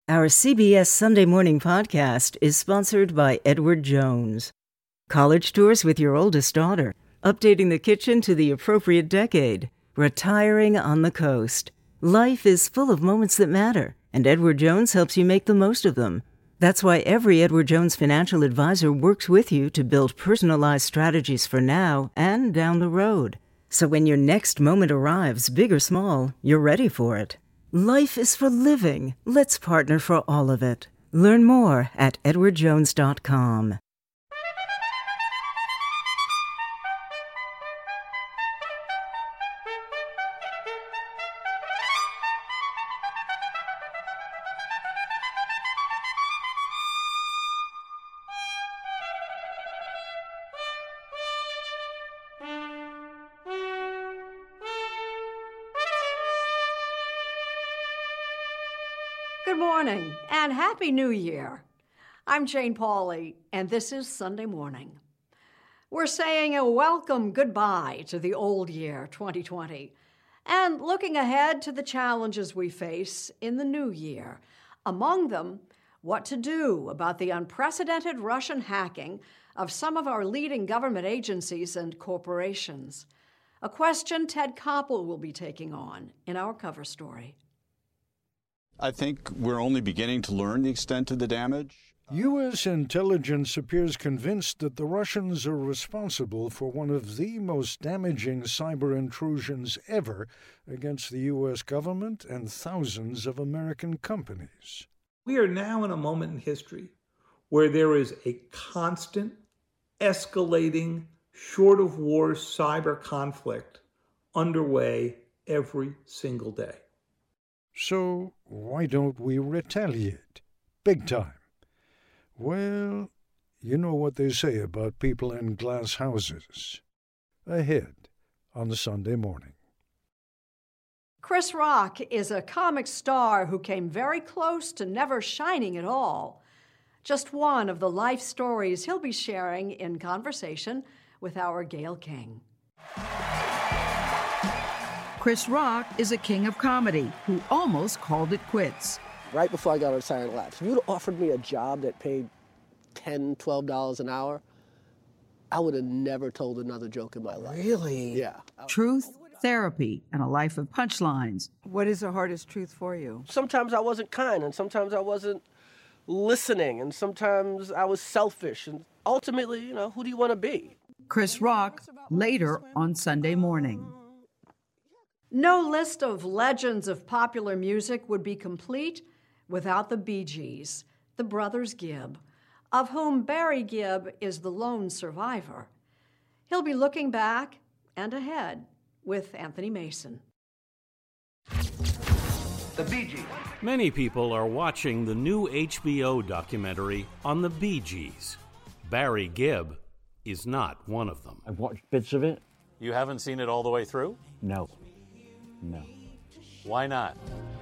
Our CBS Sunday Morning podcast is sponsored by Edward Jones. College tours with your oldest daughter, updating the kitchen to the appropriate decade, retiring on the coast. Life is full of moments that matter, and Edward Jones helps you make the most of them. That's why every Edward Jones financial advisor works with you to build personalized strategies for now and down the road. So when your next moment arrives, big or small, you're ready for it. Life is for living. Let's partner for all of it. Learn more at edwardjones.com. Good morning and Happy New Year. I'm Jane Pauley, and this is Sunday Morning. We're saying a welcome goodbye to the old year, 2020, and looking ahead to the challenges we face in the new year. Among them, what to do about the unprecedented Russian hacking of some of our leading government agencies and corporations. A question Ted Koppel will be taking on in our cover story. I think we're only beginning to learn the extent of the damage. U.S. intelligence appears convinced that the Russians are responsible for one of the most damaging cyber intrusions ever against the U.S. government and thousands of American companies. We are now in a moment in history where there is a constant, escalating, short-of-war cyber conflict underway every single day. So why don't we retaliate? Big time. Well, you know what they say about people in glass houses. Ahead on the Sunday Morning. Chris Rock is a comic star who came very close to never shining at all. Just one of the life stories he'll be sharing in conversation with our Gayle King. Chris Rock is a king of comedy who almost called it quits. Right before I got on Saturday Night Live, if you'd offered me a job that paid $10, $12 an hour, I would have never told another joke in my life. Really? Yeah. Truth, therapy, and a life of punchlines. What is the hardest truth for you? Sometimes I wasn't kind, and sometimes I wasn't listening, and sometimes I was selfish, and ultimately, who do you want to be? Chris Rock, later on Sunday Morning. No list of legends of popular music would be complete without the Bee Gees, the brothers Gibb, of whom Barry Gibb is the lone survivor. He'll be looking back and ahead with Anthony Mason. The Bee Gees. Many people are watching the new HBO documentary on the Bee Gees. Barry Gibb is not one of them. I've watched bits of it. You haven't seen it all the way through? No. Why not?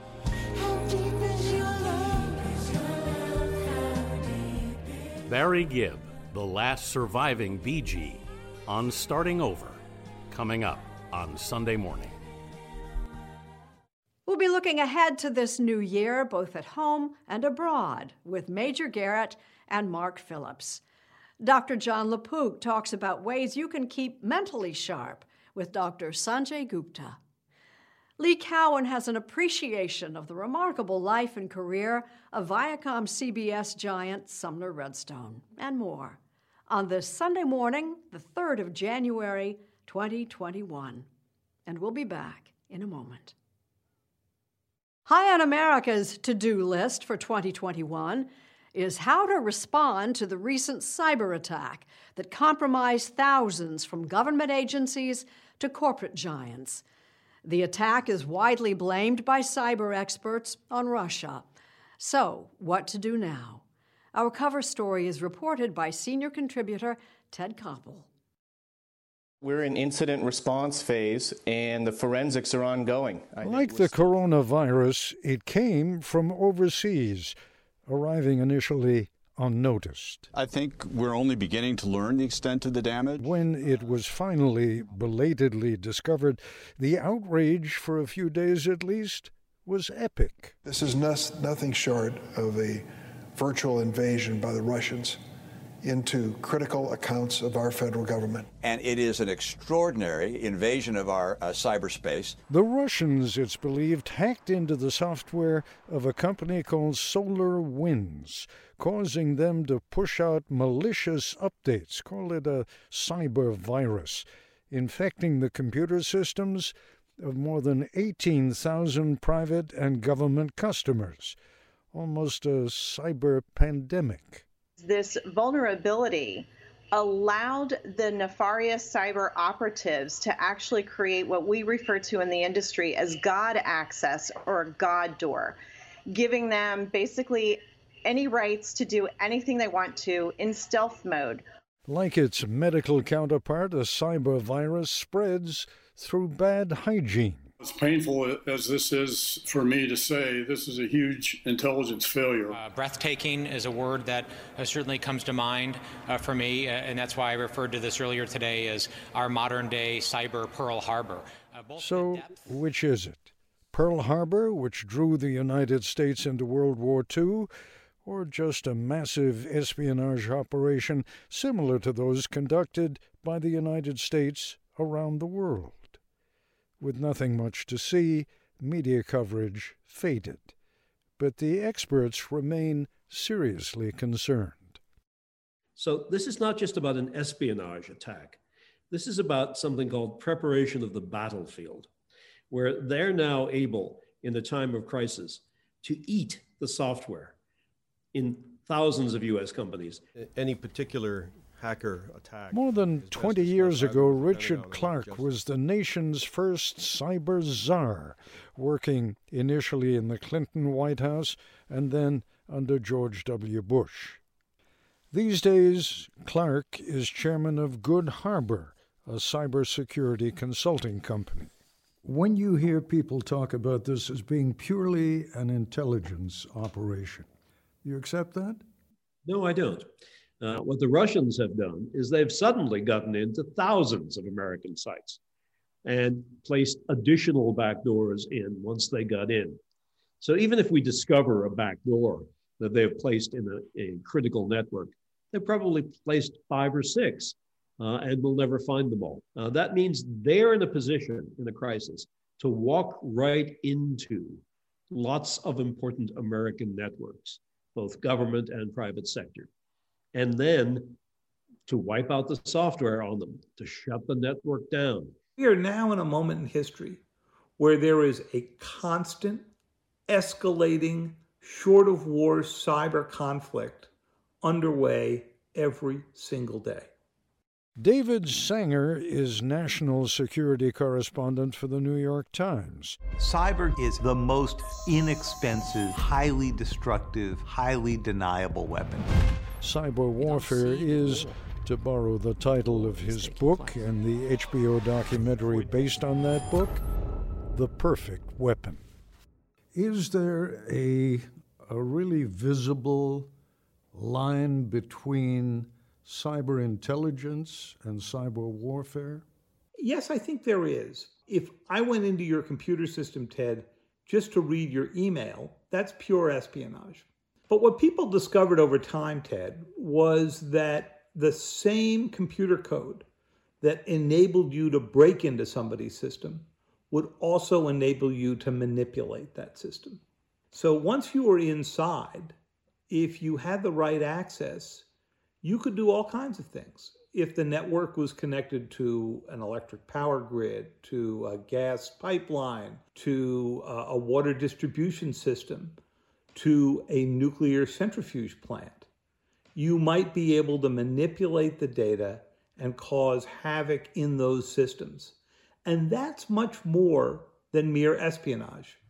Barry Gibb, the last surviving Bee Gee, on Starting Over, coming up on Sunday Morning. We'll be looking ahead to this new year, both at home and abroad, with Major Garrett and Mark Phillips. Dr. John LaPook talks about ways you can keep mentally sharp with Dr. Sanjay Gupta. Lee Cowan has an appreciation of the remarkable life and career of Viacom CBS giant Sumner Redstone, and more, on this Sunday morning, the 3rd of January, 2021. And we'll be back in a moment. High on America's to-do list for 2021 is how to respond to the recent cyber attack that compromised thousands from government agencies to corporate giants. The attack is widely blamed by cyber experts on Russia. So, what to do now? Our cover story is reported by senior contributor Ted Koppel. We're in incident response phase, and the forensics are ongoing. Like the coronavirus, it came from overseas, arriving initially unnoticed. I think we're only beginning to learn the extent of the damage. When it was finally belatedly discovered, the outrage, for a few days at least, was epic. This is nothing short of a virtual invasion by the Russians into critical accounts of our federal government. And it is an extraordinary invasion of our cyberspace. The Russians, it's believed, hacked into the software of a company called SolarWinds, causing them to push out malicious updates, call it a cyber virus, infecting the computer systems of more than 18,000 private and government customers. Almost a cyber pandemic. This vulnerability allowed the nefarious cyber operatives to actually create what we refer to in the industry as God access or God door, giving them basically any rights to do anything they want to in stealth mode. Like its medical counterpart, a cyber virus spreads through bad hygiene. As painful as this is for me to say, this is a huge intelligence failure. Breathtaking is a word that certainly comes to mind for me, and that's why I referred to this earlier today as our modern-day cyber Pearl Harbor. So, which is it? Pearl Harbor, which drew the United States into World War II, or just a massive espionage operation similar to those conducted by the United States around the world? With nothing much to see, media coverage faded. But the experts remain seriously concerned. So this is not just about an espionage attack. This is about something called preparation of the battlefield, where they're now able, in the time of crisis, to eat the software in thousands of U.S. companies. Any particular hacker attack. More than 20 years ago, Richard Clarke was the nation's first cyber czar, working initially in the Clinton White House and then under George W. Bush. These days, Clarke is chairman of Good Harbor, a cybersecurity consulting company. When you hear people talk about this as being purely an intelligence operation, you accept that? No, I don't. What the Russians have done is they've suddenly gotten into thousands of American sites and placed additional backdoors in once they got in. So even if we discover a backdoor that they've placed in a critical network, they've probably placed 5 or 6, and we'll never find them all. That means they're in a position in a crisis to walk right into lots of important American networks, both government and private sector. And then to wipe out the software on them, to shut the network down. We are now in a moment in history where there is a constant, escalating, short of war cyber conflict underway every single day. David Sanger is national security correspondent for the New York Times. Cyber is the most inexpensive, highly destructive, highly deniable weapon. Cyber warfare is, to borrow the title of his book and the HBO documentary based on that book, the perfect weapon. Is there a really visible line between cyber intelligence and cyber warfare? Yes, I think there is. If I went into your computer system, Ted, just to read your email, that's pure espionage. But what people discovered over time, Ted, was that the same computer code that enabled you to break into somebody's system would also enable you to manipulate that system. So once you were inside, if you had the right access, you could do all kinds of things. If the network was connected to an electric power grid, to a gas pipeline, to a water distribution system, to a nuclear centrifuge plant, you might be able to manipulate the data and cause havoc in those systems. And that's much more than mere espionage.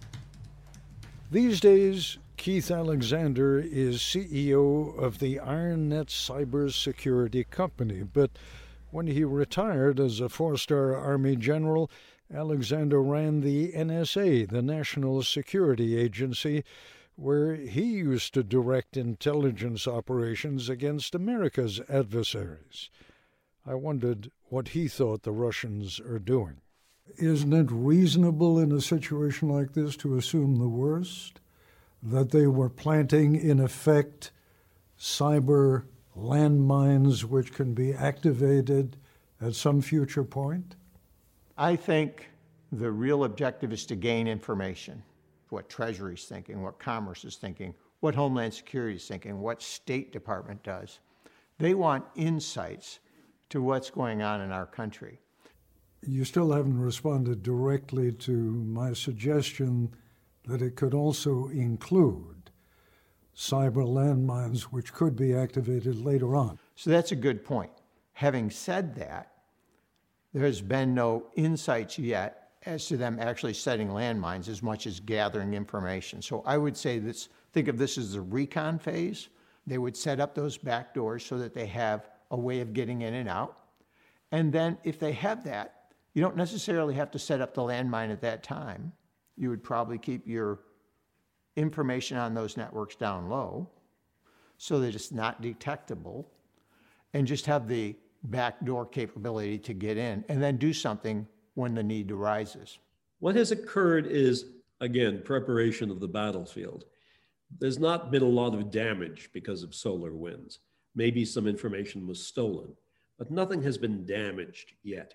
These days, Keith Alexander is CEO of the IronNet Cybersecurity Company, but when he retired as a 4-star Army general, Alexander ran the NSA, the National Security Agency, where he used to direct intelligence operations against America's adversaries. I wondered what he thought the Russians are doing. Isn't it reasonable in a situation like this to assume the worst? That they were planting, in effect, cyber landmines which can be activated at some future point? I think the real objective is to gain information. What Treasury's thinking, what Commerce is thinking, what Homeland Security is thinking, what State Department does. They want insights to what's going on in our country. You still haven't responded directly to my suggestion that it could also include cyber landmines which could be activated later on. So that's a good point. Having said that, there has been no insights yet as to them actually setting landmines as much as gathering information. So I would say this, think of this as the recon phase. They would set up those back doors so that they have a way of getting in and out. And then if they have that, you don't necessarily have to set up the landmine at that time. You would probably keep your information on those networks down low so that it's not detectable, and just have the backdoor capability to get in and then do something when the need arises. What has occurred is, again, preparation of the battlefield. There's not been a lot of damage because of solar winds. Maybe some information was stolen, but nothing has been damaged yet.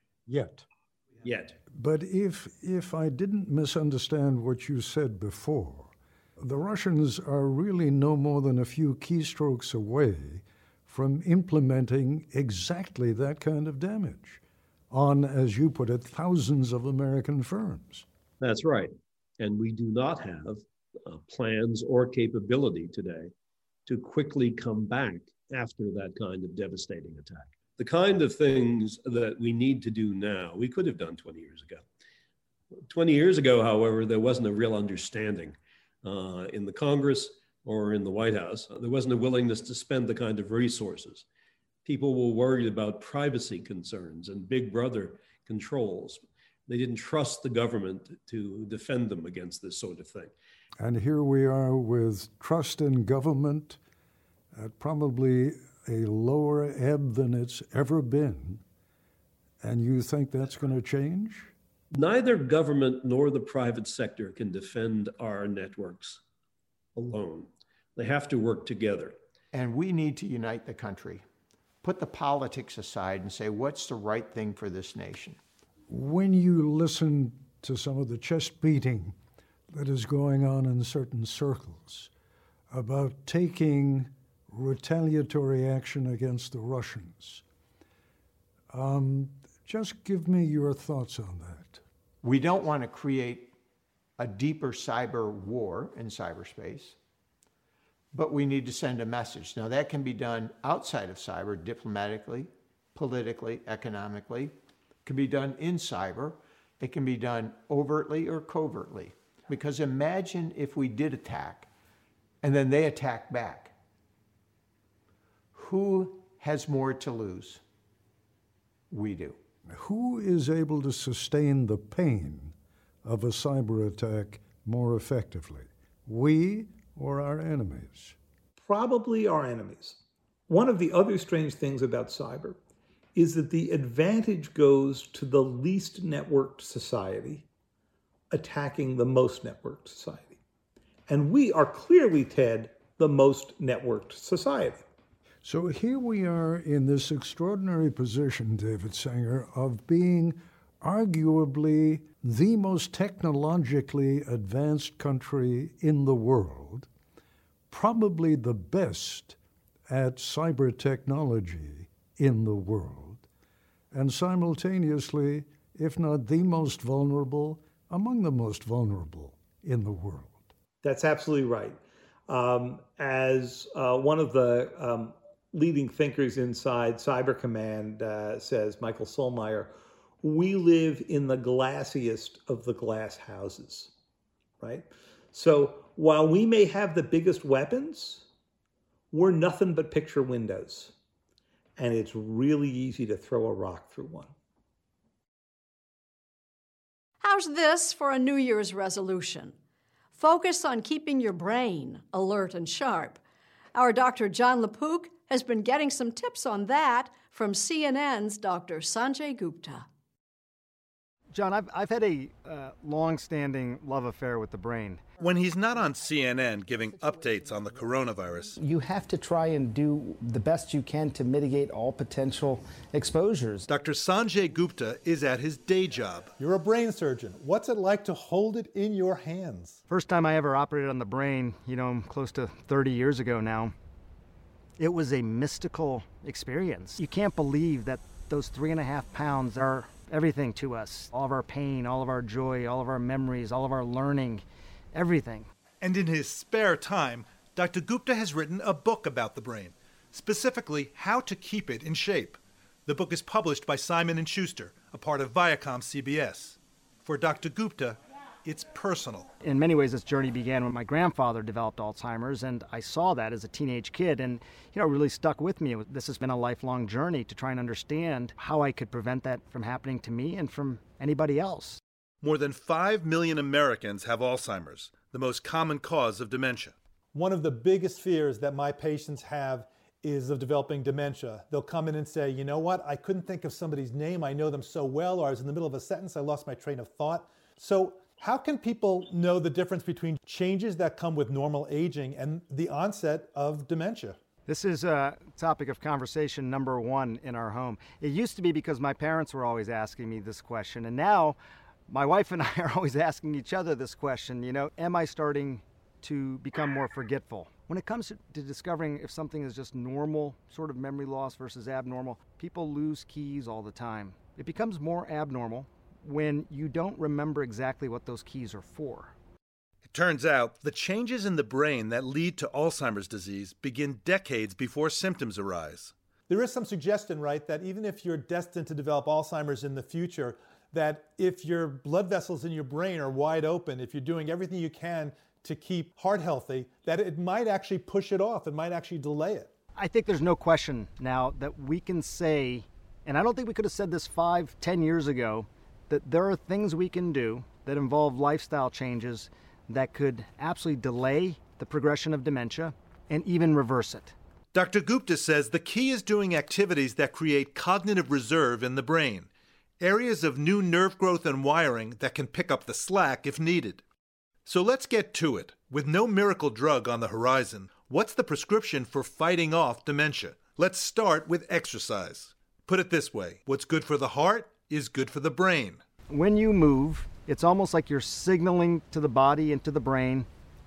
Yet. But if I didn't misunderstand what you said before, the Russians are really no more than a few keystrokes away from implementing exactly that kind of damage on, as you put it, thousands of American firms. That's right. And we do not have plans or capability today to quickly come back after that kind of devastating attack. The kind of things that we need to do now, we could have done 20 years ago. 20 years ago, however, there wasn't a real understanding in the Congress or in the White House. There wasn't a willingness to spend the kind of resources. People were worried about privacy concerns and Big Brother controls. They didn't trust the government to defend them against this sort of thing. And here we are with trust in government at probably a lower ebb than it's ever been. And you think that's going to change? Neither government nor the private sector can defend our networks alone. They have to work together. And we need to unite the country. Put the politics aside and say, what's the right thing for this nation? When you listen to some of the chest beating that is going on in certain circles about taking retaliatory action against the Russians, just give me your thoughts on that. We don't want to create a deeper cyber war in cyberspace, but we need to send a message. Now, that can be done outside of cyber, diplomatically, politically, economically. It can be done in cyber. It can be done overtly or covertly. Because imagine if we did attack and then they attack back. Who has more to lose? We do. Who is able to sustain the pain of a cyber attack more effectively? We or our enemies? Probably our enemies. One of the other strange things about cyber is that the advantage goes to the least networked society attacking the most networked society. And we are clearly, Ted, the most networked society. So here we are in this extraordinary position, David Sanger, of being arguably the most technologically advanced country in the world, probably the best at cyber technology in the world, and simultaneously, if not the most vulnerable, among the most vulnerable in the world. That's absolutely right. As one of the leading thinkers inside Cyber Command says, Michael Solmeyer, we live in the glassiest of the glass houses, right? So while we may have the biggest weapons, we're nothing but picture windows. And it's really easy to throw a rock through one. How's this for a New Year's resolution? Focus on keeping your brain alert and sharp. Our Dr. Jon LaPook has been getting some tips on that from CNN's Dr. Sanjay Gupta. John, I've had a long-standing love affair with the brain. When he's not on CNN giving updates on the coronavirus, you have to try and do the best you can to mitigate all potential exposures. Dr. Sanjay Gupta is at his day job. You're a brain surgeon. What's it like to hold it in your hands? First time I ever operated on the brain, close to 30 years ago now, it was a mystical experience. You can't believe that those 3.5 pounds are everything to us. All of our pain, all of our joy, all of our memories, all of our learning, everything. And in his spare time, Dr. Gupta has written a book about the brain, specifically how to keep it in shape. The book is published by Simon & Schuster, a part of Viacom CBS. For Dr. Gupta, it's personal. In many ways, this journey began when my grandfather developed Alzheimer's, and I saw that as a teenage kid, and it really stuck with me. This has been a lifelong journey to try and understand how I could prevent that from happening to me and from anybody else. More than 5 million Americans have Alzheimer's, the most common cause of dementia. One of the biggest fears that my patients have is of developing dementia. They'll come in and say, you know what, I couldn't think of somebody's name, I know them so well, or I was in the middle of a sentence, I lost my train of thought. So how can people know the difference between changes that come with normal aging and the onset of dementia? This is a topic of conversation number one in our home. It used to be because my parents were always asking me this question, and now my wife and I are always asking each other this question, am I starting to become more forgetful? When it comes to discovering if something is just normal sort of memory loss versus abnormal, people lose keys all the time. It becomes more abnormal when you don't remember exactly what those keys are for. It turns out the changes in the brain that lead to Alzheimer's disease begin decades before symptoms arise. There is some suggestion, right, that even if you're destined to develop Alzheimer's in the future, that if your blood vessels in your brain are wide open, if you're doing everything you can to keep heart healthy, that it might actually push it off, it might actually delay it. I think there's no question now that we can say, and I don't think we could have said this 5-10 years ago, that there are things we can do that involve lifestyle changes that could absolutely delay the progression of dementia and even reverse it. Dr. Gupta says the key is doing activities that create cognitive reserve in the brain, areas of new nerve growth and wiring that can pick up the slack if needed. So let's get to it. With no miracle drug on the horizon, what's the prescription for fighting off dementia? Let's start with exercise. Put it this way, what's good for the heart is good for the brain. When you move, it's almost like you're signaling to the body and to the brain,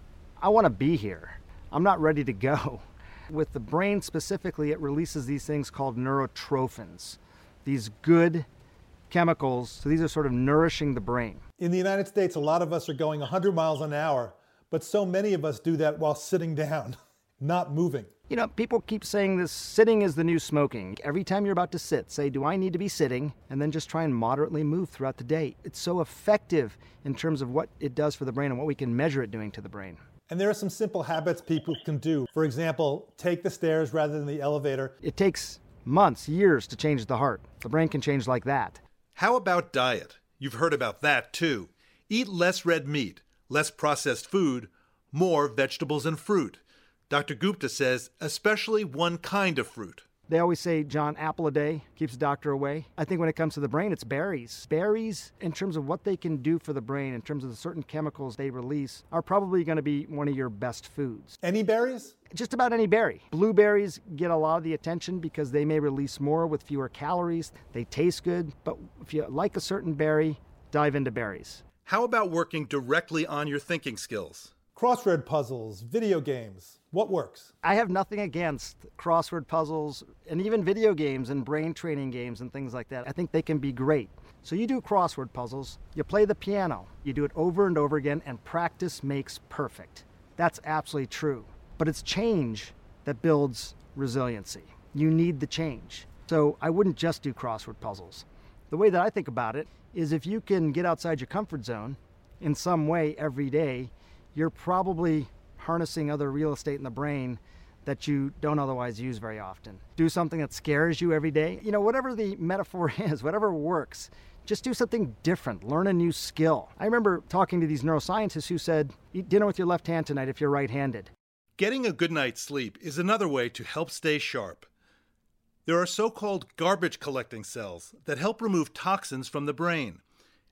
I want to be here. I'm not ready to go. With the brain specifically, it releases these things called neurotrophins, these good chemicals. So these are sort of nourishing the brain. In the United States, a lot of us are going 100 miles an hour, but so many of us do that while sitting down, not moving. People keep saying this, sitting is the new smoking. Every time you're about to sit, say, do I need to be sitting? And then just try and moderately move throughout the day. It's so effective in terms of what it does for the brain and what we can measure it doing to the brain. And there are some simple habits people can do. For example, take the stairs rather than the elevator. It takes months, years to change the heart. The brain can change like that. How about diet? You've heard about that too. Eat less red meat, less processed food, more vegetables and fruit. Dr. Gupta says especially one kind of fruit. They always say, John, apple a day keeps the doctor away. I think when it comes to the brain, it's berries. Berries, in terms of what they can do for the brain, in terms of the certain chemicals they release, are probably going to be one of your best foods. Any berries? Just about any berry. Blueberries get a lot of the attention because they may release more with fewer calories. They taste good, but if you like a certain berry, dive into berries. How about working directly on your thinking skills? Crossword puzzles, video games. What works? I have nothing against crossword puzzles and even video games and brain training games and things like that. I think they can be great. So you do crossword puzzles, you play the piano, you do it over and over again, and practice makes perfect. That's absolutely true. But it's change that builds resiliency. You need the change. So I wouldn't just do crossword puzzles. The way that I think about it is if you can get outside your comfort zone in some way every day, you're probably harnessing other real estate in the brain that you don't otherwise use very often. Do something that scares you every day. Whatever the metaphor is, whatever works, just do something different. Learn a new skill. I remember talking to these neuroscientists who said, eat dinner with your left hand tonight if you're right-handed. Getting a good night's sleep is another way to help stay sharp. There are so-called garbage-collecting cells that help remove toxins from the brain.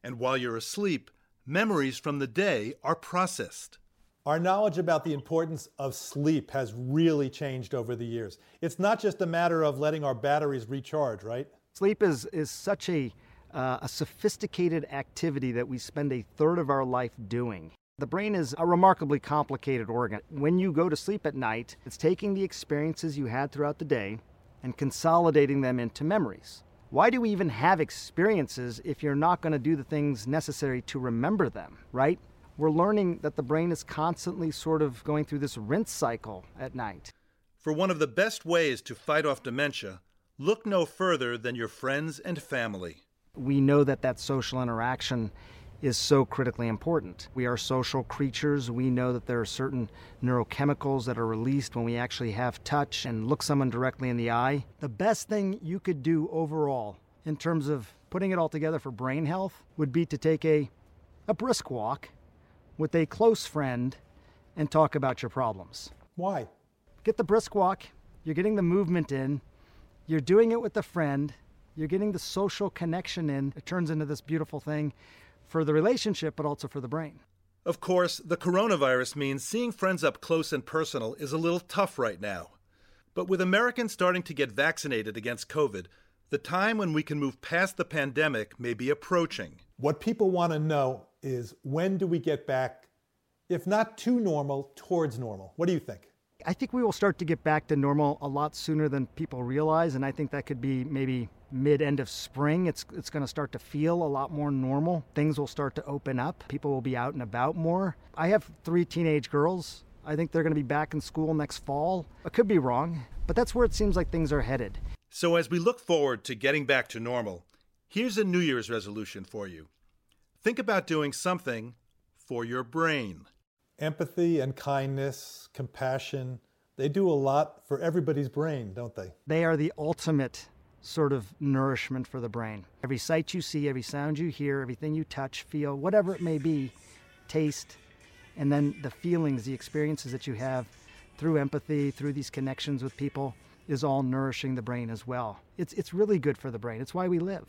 And while you're asleep, memories from the day are processed. Our knowledge about the importance of sleep has really changed over the years. It's not just a matter of letting our batteries recharge, right? Sleep is such a sophisticated activity that we spend a third of our life doing. The brain is a remarkably complicated organ. When you go to sleep at night, it's taking the experiences you had throughout the day and consolidating them into memories. Why do we even have experiences if you're not going to do the things necessary to remember them, right? We're learning that the brain is constantly sort of going through this rinse cycle at night. For one of the best ways to fight off dementia, look no further than your friends and family. We know that social interaction is so critically important. We are social creatures. We know that there are certain neurochemicals that are released when we actually have touch and look someone directly in the eye. The best thing you could do overall in terms of putting it all together for brain health would be to take a brisk walk with a close friend and talk about your problems. Why? Get the brisk walk, you're getting the movement in, you're doing it with a friend, you're getting the social connection in. It turns into this beautiful thing for the relationship, but also for the brain. Of course, the coronavirus means seeing friends up close and personal is a little tough right now. But with Americans starting to get vaccinated against COVID, the time when we can move past the pandemic may be approaching. What people want to know is, when do we get back, if not to normal, towards normal? What do you think? I think we will start to get back to normal a lot sooner than people realize, and I think that could be maybe mid-end of spring. It's going to start to feel a lot more normal. Things will start to open up. People will be out and about more. I have 3 teenage girls. I think they're going to be back in school next fall. I could be wrong, but that's where it seems like things are headed. So as we look forward to getting back to normal, here's a New Year's resolution for you. Think about doing something for your brain. Empathy and kindness, compassion, they do a lot for everybody's brain, don't they? They are the ultimate sort of nourishment for the brain. Every sight you see, every sound you hear, everything you touch, feel, whatever it may be, taste, and then the feelings, the experiences that you have through empathy, through these connections with people, is all nourishing the brain as well. It's really good for the brain. It's why we live.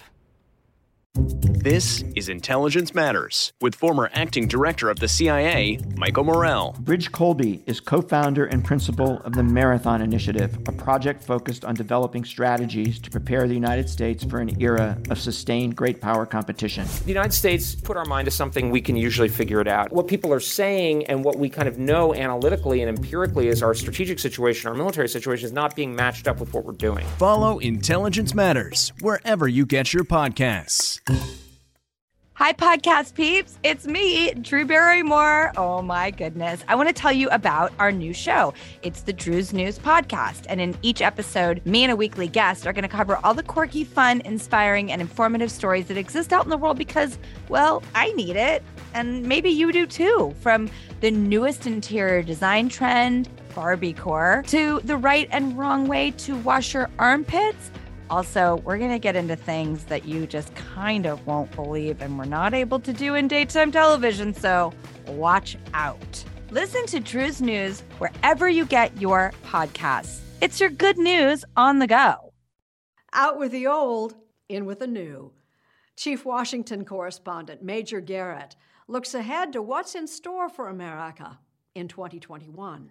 This is Intelligence Matters with former acting director of the CIA, Michael Morell. Bridge Colby is co-founder and principal of the Marathon Initiative, a project focused on developing strategies to prepare the United States for an era of sustained great power competition. The United States put our mind to something, we can usually figure it out. What people are saying and what we kind of know analytically and empirically is our strategic situation, our military situation, is not being matched up with what we're doing. Follow Intelligence Matters wherever you get your podcasts. Hi, podcast peeps. It's me, Drew Barrymore. Oh, my goodness. I want to tell you about our new show. It's the Drew's News Podcast. And in each episode, me and a weekly guest are going to cover all the quirky, fun, inspiring, and informative stories that exist out in the world because, well, I need it. And maybe you do too. From the newest interior design trend, Barbiecore, to the right and wrong way to wash your armpits. Also, we're going to get into things that you just kind of won't believe and we're not able to do in daytime television, so watch out. Listen to Drew's News wherever you get your podcasts. It's your good news on the go. Out with the old, in with the new. Chief Washington correspondent Major Garrett looks ahead to what's in store for America in 2021.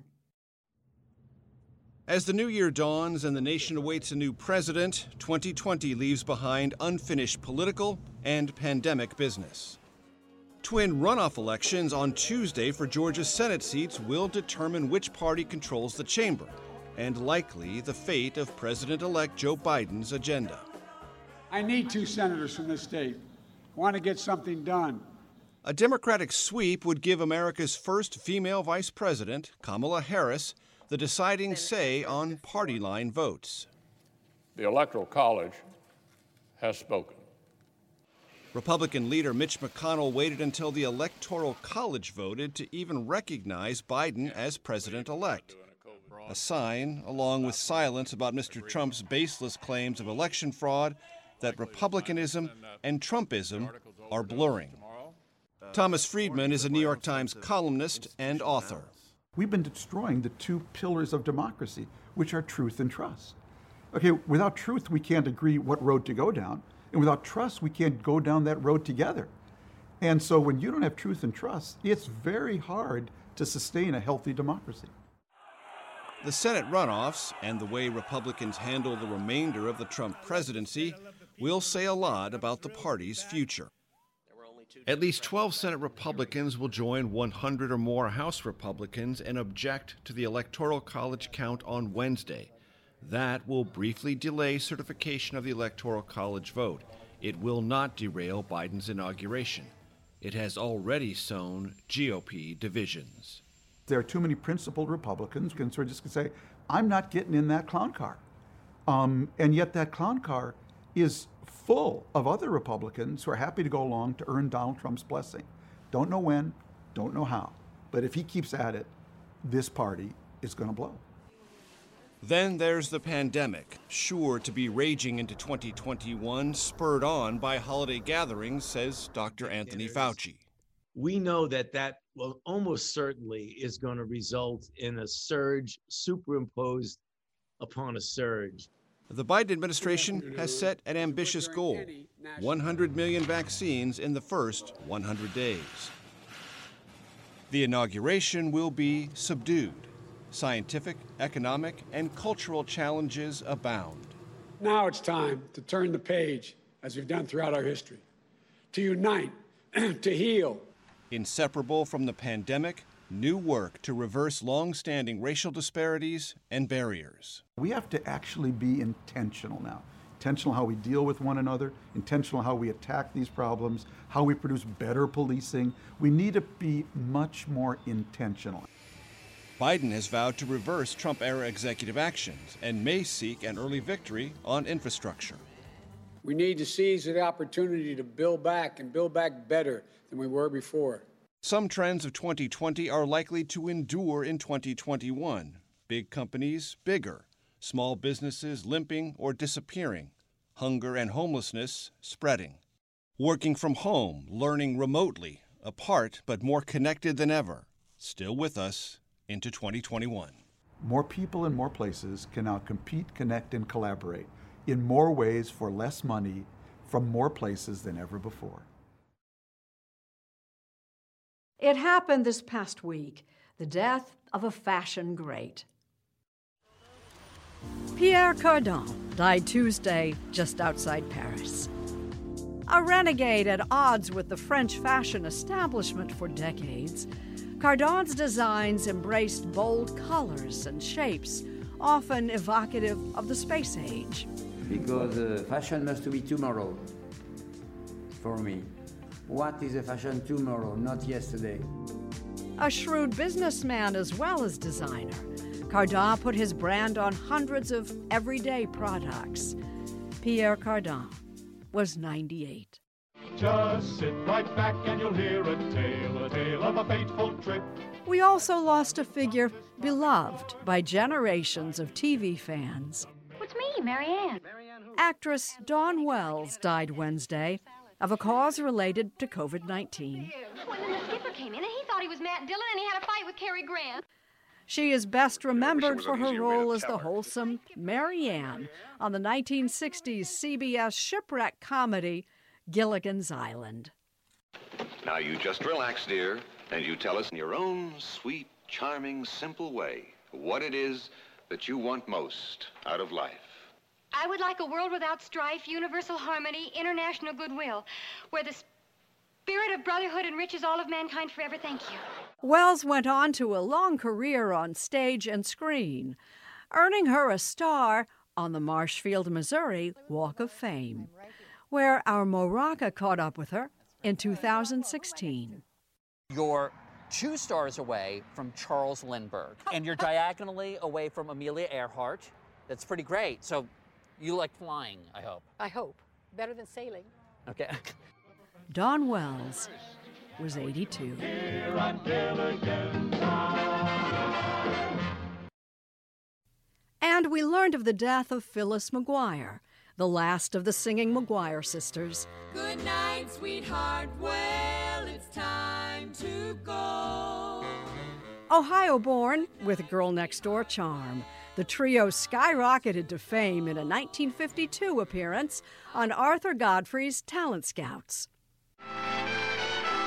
As the new year dawns and the nation awaits a new president, 2020 leaves behind unfinished political and pandemic business. Twin runoff elections on Tuesday for Georgia's Senate seats will determine which party controls the chamber and likely the fate of President-elect Joe Biden's agenda. I need 2 senators from this state. I want to get something done. A Democratic sweep would give America's first female vice president, Kamala Harris, the deciding say on party line votes. The Electoral College has spoken. Republican leader Mitch McConnell waited until the Electoral College voted to even recognize Biden as president-elect. A sign, along with silence about Mr. Trump's baseless claims of election fraud, that Republicanism and Trumpism are blurring. Thomas Friedman is a New York Times columnist and author. We've been destroying the 2 pillars of democracy, which are truth and trust. Okay, without truth, we can't agree what road to go down. And without trust, we can't go down that road together. And so when you don't have truth and trust, it's very hard to sustain a healthy democracy. The Senate runoffs and the way Republicans handle the remainder of the Trump presidency will say a lot about the party's future. At least 12 Senate Republicans will join 100 or more House Republicans and object to the Electoral College count on Wednesday. That will briefly delay certification of the Electoral College vote. It will not derail Biden's inauguration. It has already sown GOP divisions. There are too many principled Republicans who can just say, I'm not getting in that clown car. And yet that clown car is full of other Republicans who are happy to go along to earn Donald Trump's blessing. Don't know when, don't know how. But if he keeps at it, this party is going to blow. Then there's the pandemic, sure to be raging into 2021, spurred on by holiday gatherings, says Dr. Anthony Fauci. We know that will almost certainly is going to result in a surge superimposed upon a surge. The Biden administration has set an ambitious goal, 100 million vaccines in the first 100 days. The inauguration will be subdued. Scientific, economic, and cultural challenges abound. Now it's time to turn the page, as we've done throughout our history, to unite, to heal. Inseparable from the pandemic, new work to reverse long-standing racial disparities and barriers. We have to actually be intentional now. Intentional how we deal with one another, intentional how we attack these problems, how we produce better policing. We need to be much more intentional. Biden has vowed to reverse Trump-era executive actions and may seek an early victory on infrastructure. We need to seize the opportunity to build back and build back better than we were before. Some trends of 2020 are likely to endure in 2021. Big companies, bigger. Small businesses limping or disappearing. Hunger and homelessness spreading. Working from home, learning remotely, apart but more connected than ever. Still with us into 2021. More people in more places can now compete, connect, and collaborate in more ways for less money from more places than ever before. It happened this past week, the death of a fashion great. Pierre Cardin died Tuesday just outside Paris. A renegade at odds with the French fashion establishment for decades, Cardin's designs embraced bold colors and shapes, often evocative of the space age. Because fashion must be tomorrow, for me. What is a fashion tomorrow, not yesterday? A shrewd businessman as well as designer, Cardin put his brand on hundreds of everyday products. Pierre Cardin was 98. Just sit right back and you'll hear a tale of a fateful trip. We also lost a figure beloved by generations of TV fans. It's me, Marianne. Actress Dawn Wells died Wednesday of a cause related to COVID-19. When the skipper came in and he thought he was Matt Dillon and he had a fight with Cary Grant. She is best remembered for her role as the wholesome Marianne on the 1960s CBS shipwreck comedy Gilligan's Island. Now you just relax, dear, and you tell us in your own sweet, charming, simple way what it is that you want most out of life. I would like a world without strife, universal harmony, international goodwill, where the spirit of brotherhood enriches all of mankind forever. Thank you. Wells went on to a long career on stage and screen, earning her a star on the Marshfield, Missouri Walk of Fame, where our Morocca caught up with her in 2016. You're 2 stars away from Charles Lindbergh, and you're diagonally away from Amelia Earhart. That's pretty great. So you like flying, I hope. I hope. Better than sailing. Okay. Dawn Wells was 82. And we learned of the death of Phyllis McGuire, the last of the singing McGuire sisters. Good night, sweetheart. Well, it's time to go. Ohio-born with Girl Next Door charm, the trio skyrocketed to fame in a 1952 appearance on Arthur Godfrey's Talent Scouts.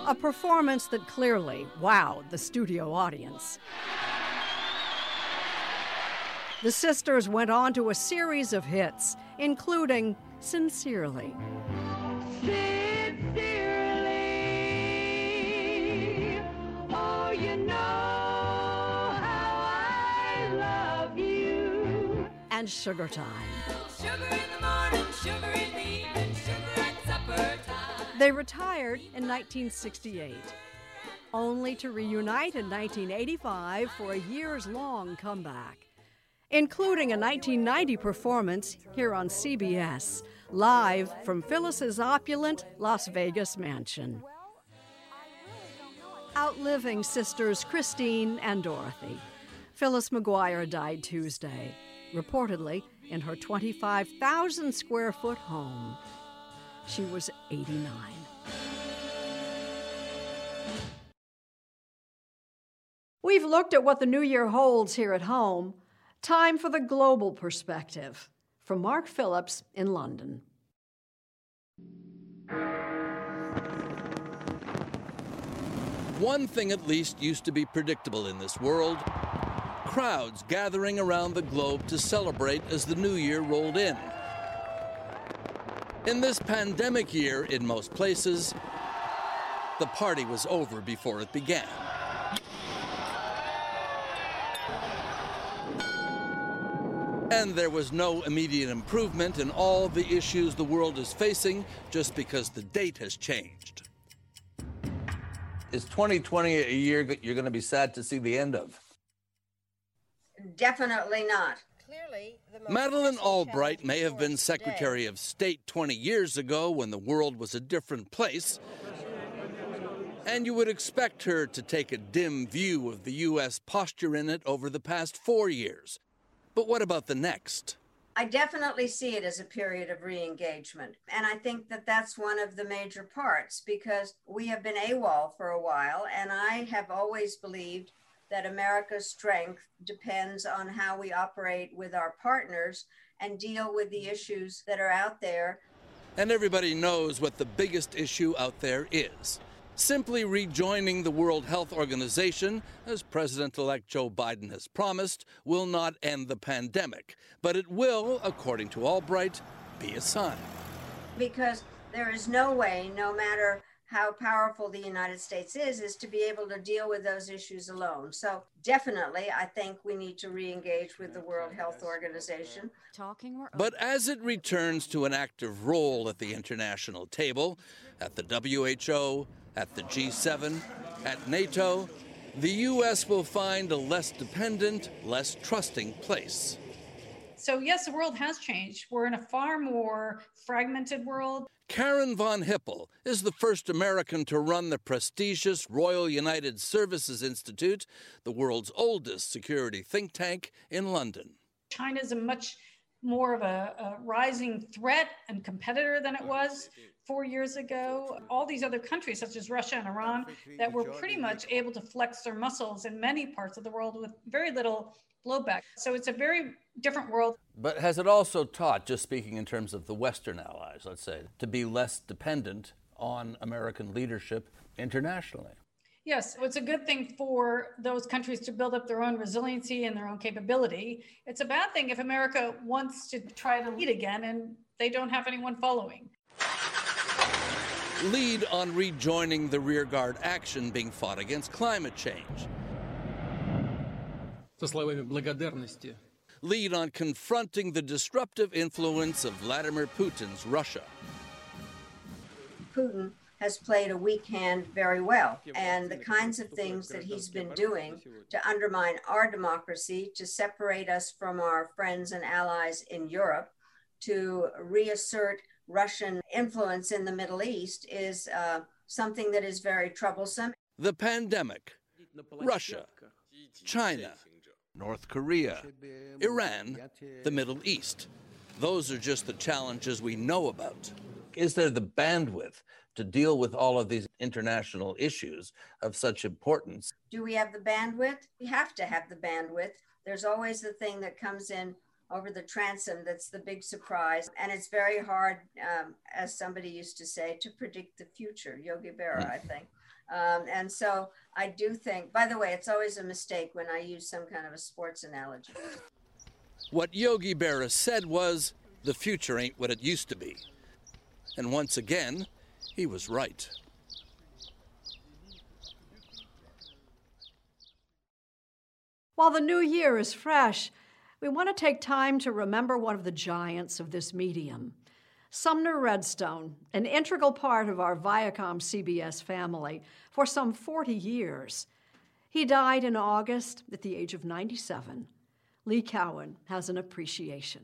a performance that clearly wowed the studio audience. The sisters went on to a series of hits, including Sincerely. Sincerely, oh, you know how I love you. And Sugar Time. Sugar in the morning, sugar in the evening, sugar at supper time. They retired in 1968, only to reunite in 1985 for a years-long comeback, including a 1990 performance here on CBS, live from Phyllis's opulent Las Vegas mansion. Outliving sisters Christine and Dorothy, Phyllis McGuire died Tuesday, reportedly in her 25,000 square foot home. She was 89. We've looked at what the new year holds here at home. Time for the global perspective. From Mark Phillips in London. One thing at least used to be predictable in this world: crowds gathering around the globe to celebrate as the new year rolled in. In this pandemic year, in most places, the party was over before it began. And there was no immediate improvement in all the issues the world is facing just because the date has changed. Is 2020 a year that you're going to be sad to see the end of? Definitely not. Madeleine Albright may have been Secretary of State 20 years ago when the world was a different place, and you would expect her to take a dim view of the U.S. posture in it over the past 4 years. But what about the next? I definitely see it as a period of re-engagement. And I think that that's one of the major parts, because we have been AWOL for a while, and I have always believed that America's strength depends on how we operate with our partners and deal with the issues that are out there. And everybody knows what the biggest issue out there is. Simply rejoining the World Health Organization, as President-elect Joe Biden has promised, will not end the pandemic. But it will, according to Albright, be a sign. Because there is no way, no matter how powerful the United States is to be able to deal with those issues alone. So definitely, I think we need to re-engage with the World Health Organization. But as it returns to an active role at the international table, at the WHO, at the G7, at NATO, the U.S. will find a less dependent, less trusting place. So yes, the world has changed. We're in a far more fragmented world. Karen von Hippel is the first American to run the prestigious Royal United Services Institute, the world's oldest security think tank in London. China is a much more of a rising threat and competitor than it was 4 years ago. All these other countries, such as Russia and Iran, that were pretty much able to flex their muscles in many parts of the world with very little blowback. So it's a very different world. But has it also taught, just speaking in terms of the Western allies, let's say, to be less dependent on American leadership internationally? Yes, it's a good thing for those countries to build up their own resiliency and their own capability. It's a bad thing if America wants to try to lead again and they don't have anyone following. Lead on rejoining the rearguard action being fought against climate change. Lead on confronting the disruptive influence of Vladimir Putin's Russia. Putin has played a weak hand very well, and the kinds of things that he's been doing to undermine our democracy, to separate us from our friends and allies in Europe, to reassert Russian influence in the Middle East is something that is very troublesome. The pandemic, Russia, China, North Korea, Iran, the Middle East. Those are just the challenges we know about. Is there the bandwidth to deal with all of these international issues of such importance? Do we have the bandwidth? We have to have the bandwidth. There's always the thing that comes in over the transom that's the big surprise. And it's very hard, as somebody used to say, to predict the future, Yogi Berra, I think. And so I do think, by the way, it's always a mistake when I use some kind of a sports analogy. What Yogi Berra said was, the future ain't what it used to be. And once again, he was right. While the new year is fresh, we want to take time to remember one of the giants of this medium, Sumner Redstone, an integral part of our Viacom-CBS family for some 40 years. He died in August at the age of 97. Lee Cowan has an appreciation.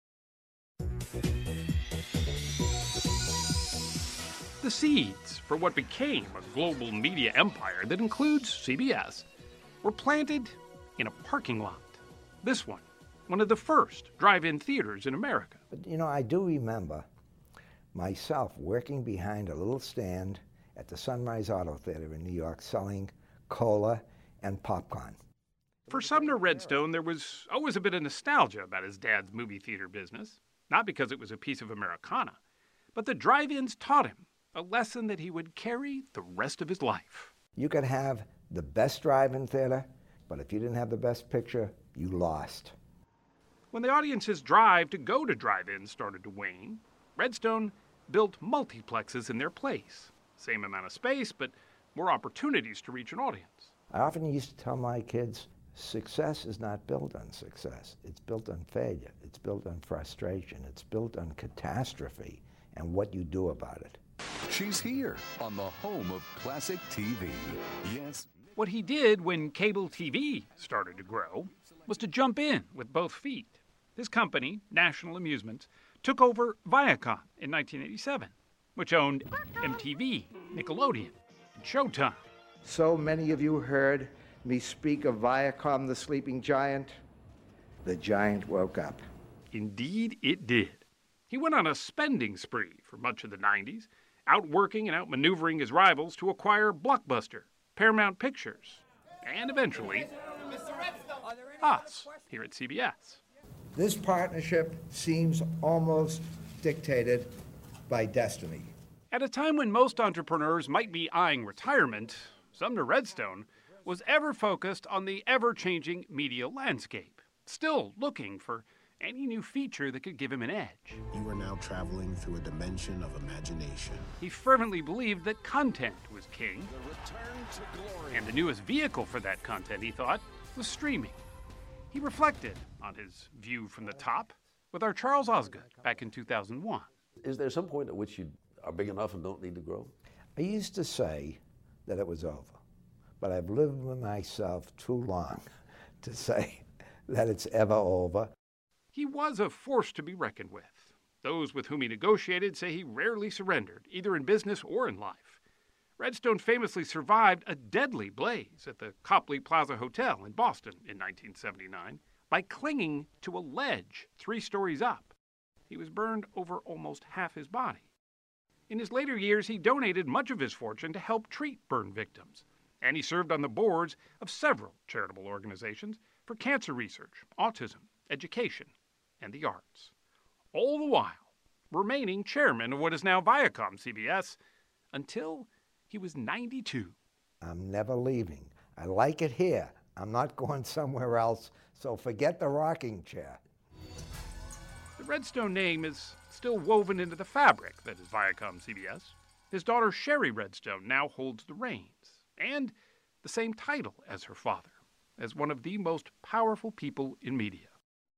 The seeds for what became a global media empire that includes CBS were planted in a parking lot. This one of the first drive-in theaters in America. But you know, I do remember myself working behind a little stand at the Sunrise Auto Theater in New York selling cola and popcorn. For Sumner Redstone, there was always a bit of nostalgia about his dad's movie theater business, not because it was a piece of Americana, but the drive-ins taught him a lesson that he would carry the rest of his life. You could have the best drive-in theater, but if you didn't have the best picture, you lost. When the audience's drive to go to drive-ins started to wane, Redstone built multiplexes in their place. Same amount of space, but more opportunities to reach an audience. I often used to tell my kids, success is not built on success. It's built on failure. It's built on frustration. It's built on catastrophe and what you do about it. She's here on the home of classic TV. Yes. What he did when cable TV started to grow was to jump in with both feet. His company, National Amusements, took over Viacom in 1987, which owned MTV, Nickelodeon, and Showtime. So many of you heard me speak of Viacom, the sleeping giant. The giant woke up. Indeed, it did. He went on a spending spree for much of the 90s, outworking and outmaneuvering his rivals to acquire Blockbuster, Paramount Pictures, and eventually us here at CBS. This partnership seems almost dictated by destiny. At a time when most entrepreneurs might be eyeing retirement, Sumner Redstone was ever focused on the ever-changing media landscape, still looking for any new feature that could give him an edge. You are now traveling through a dimension of imagination. He fervently believed that content was king, and the newest vehicle for that content, he thought, was streaming. He reflected on his view from the top with our Charles Osgood back in 2001. Is there some point at which you are big enough and don't need to grow? I used to say that it was over, but I've lived with myself too long to say that it's ever over. He was a force to be reckoned with. Those with whom he negotiated say he rarely surrendered, either in business or in life. Redstone famously survived a deadly blaze at the Copley Plaza Hotel in Boston in 1979 by clinging to a ledge 3 stories up. He was burned over almost half his body. In his later years, he donated much of his fortune to help treat burn victims, and he served on the boards of several charitable organizations for cancer research, autism, education, and the arts. All the while, remaining chairman of what is now Viacom-CBS until he was 92. I'm never leaving. I like it here. I'm not going somewhere else, so forget the rocking chair. The Redstone name is still woven into the fabric that is Viacom-CBS. His daughter Sherry Redstone now holds the reins, and the same title as her father, as one of the most powerful people in media.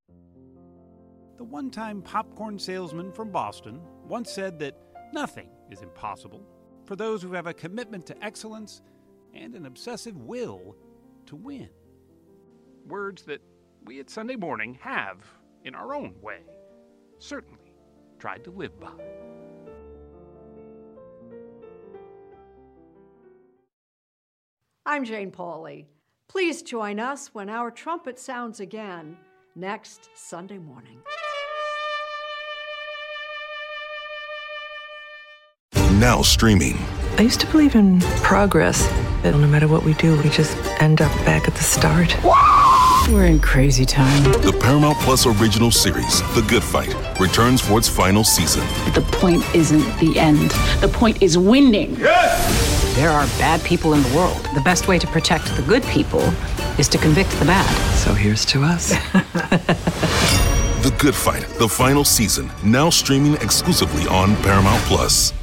The one-time popcorn salesman from Boston once said that nothing is impossible for those who have a commitment to excellence and an obsessive will to win. Words that we at Sunday Morning have, in our own way, certainly tried to live by. I'm Jane Pauley. Please join us when our trumpet sounds again next Sunday morning. Now streaming. I used to believe in progress, that no matter what we do, we just end up back at the start. We're in crazy time. The Paramount Plus original series, The Good Fight, returns for its final season. The point isn't the end. The point is winning. Yes! There are bad people in the world. The best way to protect the good people is to convict the bad. So here's to us. The Good Fight, the final season, now streaming exclusively on Paramount+.